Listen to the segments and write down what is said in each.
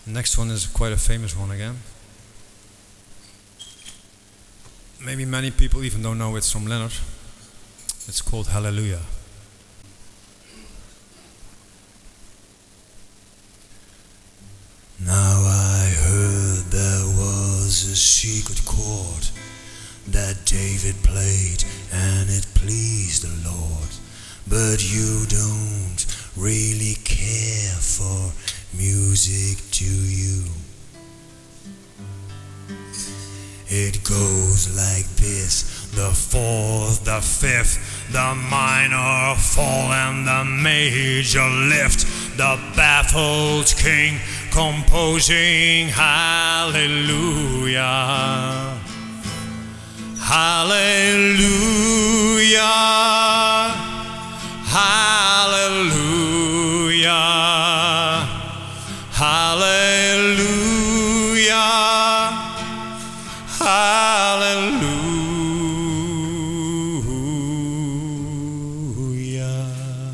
Next one is quite a famous one again. Maybe many people even don't know it's from Leonard. It's called Hallelujah. Now I heard there was a secret chord that David played and it pleased the Lord. But you don't really care for music, do you? It goes like this: the fourth, the fifth, the minor fall and the major lift. The baffled king composing hallelujah. Hallelujah. Hallelujah. Hallelujah. Hallelujah.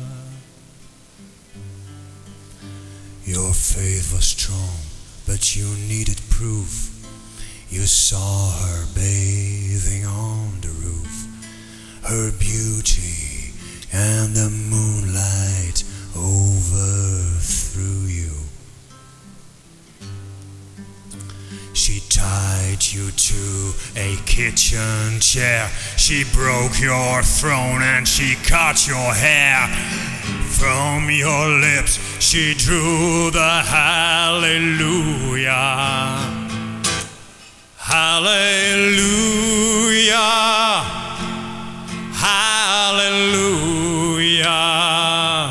Your faith was strong, but you needed proof. You saw her bathing on the roof, her beauty and the moonlight overthrew you. She tied you to a kitchen chair. She broke your throne and she cut your hair. From your lips she drew the hallelujah. Hallelujah. Hallelujah.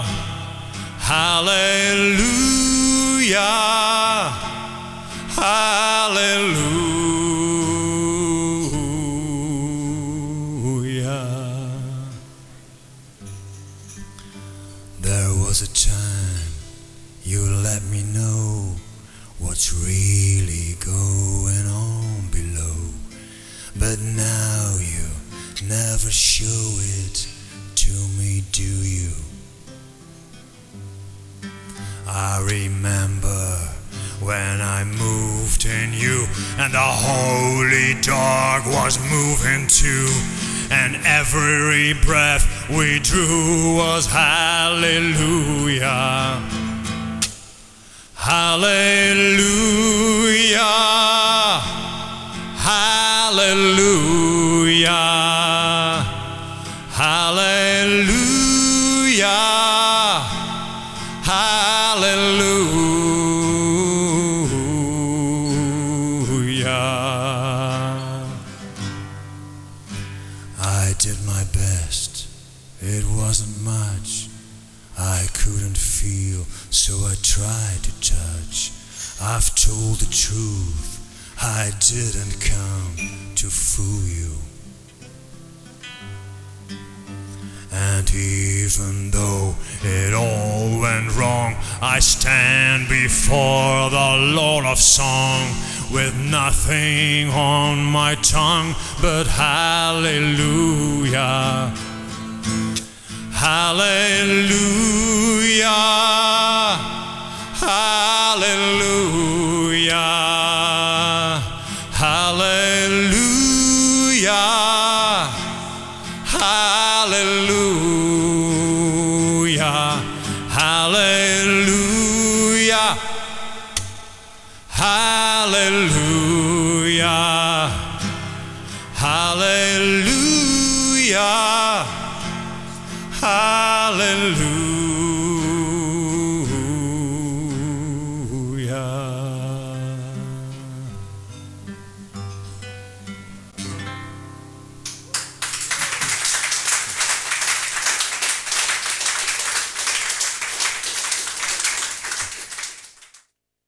Hallelujah. Hallelujah. There was a time you let me know what's really going on below, but now you never show it to me, do you? I remember when I moved in you, and the holy dog was moving too, and every breath we drew was hallelujah. Hallelujah. Hallelujah. Hallelujah. Hallelujah. I did my best. It wasn't much. I couldn't feel, so I tried to touch. I've told the truth. I didn't come to fool you. And even though it all went wrong, I stand before the Lord of Song with nothing on my tongue but hallelujah. Hallelujah. Hallelujah. Hallelujah. Hallelujah. Hallelujah. Hallelujah. Hallelujah. Hallelujah.